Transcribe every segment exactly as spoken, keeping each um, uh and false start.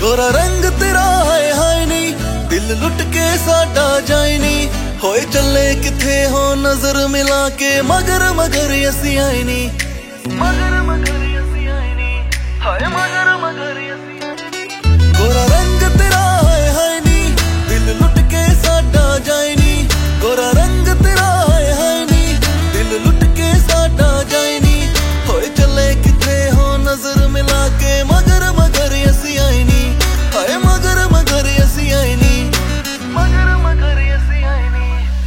गोरा रंग तेरा हाय हाय नी, दिल लुट के साडा जाए नी। होए चले किथे हो नजर मिला के, मगर मगर असी आए नी। मगर मगर असी आए नी, हाय मगर मगर असी आए नी। गोरा रंग तेरा हाय हाय नी, दिल लुट के साडा जाए नी। गोरा रंग तेरा हाय हाय नी, दिल लुट के साडा जाए नी। होए चले किथे हो नजर मिला के, मगर मगर असी आए नी। हाय मगर मगर असी आए नी, मगर मगर असी आए नी।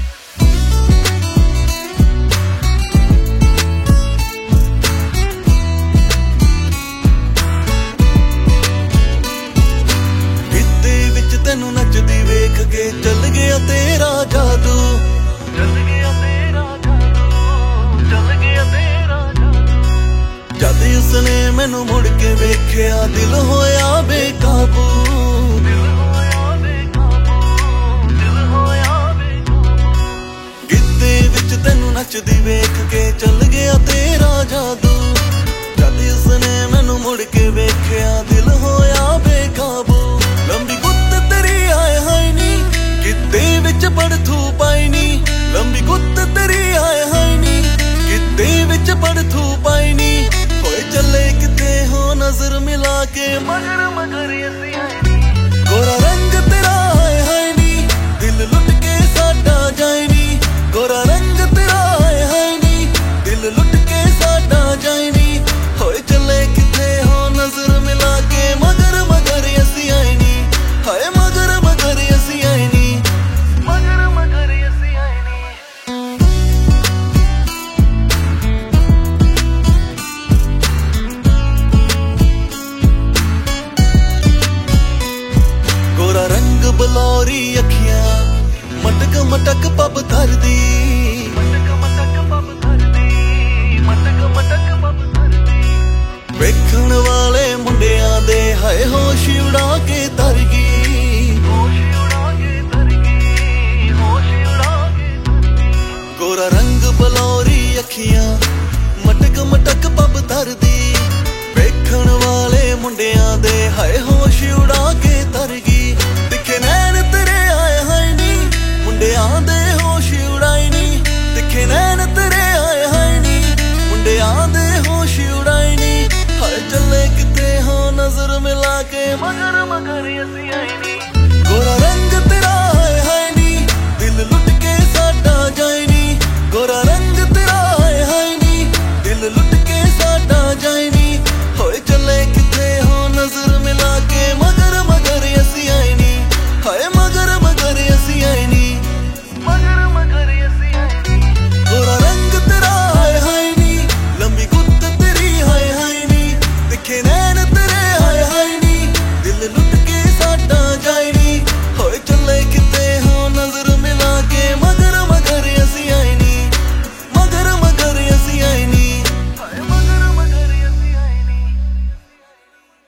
गिद्दे विच तैनू नचदी वेख के चल गया तेरा जादू। चल गया तेरा जादू, चल गया तेरा जादू। जद उसने मैनू मुड़ के वेख्या, दिल होया बेकाबू। दिल होया बेकाबू, दिल होया बेकाबू। गिद्दे विच तैनू नचदी वेख के चल गया तेरा जादू। जद उसने मैनू मुड़ के वेख्या, दिल होया बेकाबू। लंबी गुत्त तेरी हाय हाय नी, गिद्दे विच पड़थू पाई नी। लंबी गुत्त तेरी हाय हाय नी, गिद्दे विच पड़थू पाई नी। होए चले किथे हो नजर मिला के, मगर मगर असी आए नी। गोरा रंग तेरा हाय हाय नी, दिल लुट के साडा जाए नी। गोरा रंग तेरा हाय हाय नी, दिल लुट के साडा जाए नी। होए चले किथे हो नजर मिला के, मगर मगर असी आए नी। हाय मगर मगर असी आए नी, मगर मगर असी आए नी। गोरा रंग बलौरी अखियां, मटक मटक पब धरदी। मटक मटक पब धरदी, मटक मटक पब धरदी। वेखण वाले मुंडियां दे हाय होश उड़ा के तर गई। होश उड़ा के तर गई, होश उड़ा के तर गई। गोरा रंग बलौरी अखियां, मटक मटक पब धरदी। वेखण वाले मुंडियां दे हाय होश उड़ा के तर गई। दिखे नैन तेरे हाय हाय नी, मुंडियां दे होश उड़ाई नी। दिखे नैन तेरे हाय हाय नी, मुंडियां दे होश उड़ाई नी। हाय चले किथे हो नजर मिला के, मगर मगर असी आए नी।